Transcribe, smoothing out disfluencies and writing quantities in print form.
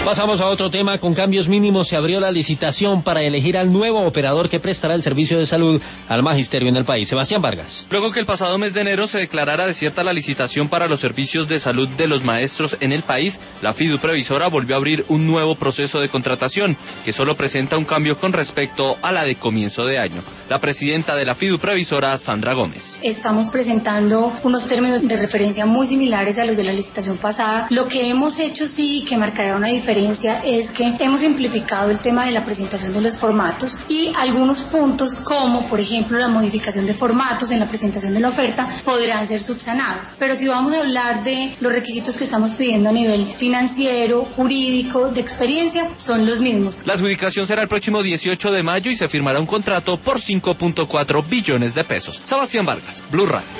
Pasamos a otro tema. Con cambios mínimos se abrió la licitación para elegir al nuevo operador que prestará el servicio de salud al magisterio en el país. Sebastián Vargas. Luego que el pasado mes de enero se declarara desierta la licitación para los servicios de salud de los maestros en el país, la Fiduprevisora volvió a abrir un nuevo proceso de contratación que solo presenta un cambio con respecto a la de comienzo de año. La presidenta de la Fiduprevisora, Sandra Gómez. Estamos presentando unos términos de referencia muy similares a los de la licitación pasada. Lo que hemos hecho sí que marcará una diferencia es que hemos simplificado el tema de la presentación de los formatos y algunos puntos como por ejemplo la modificación de formatos en la presentación de la oferta podrán ser subsanados. Pero si vamos a hablar de los requisitos que estamos pidiendo a nivel financiero, jurídico, de experiencia, son los mismos. La adjudicación será el próximo 18 de mayo y se firmará un contrato por 5.4 billones de pesos. Sebastián Vargas, Blue Radio.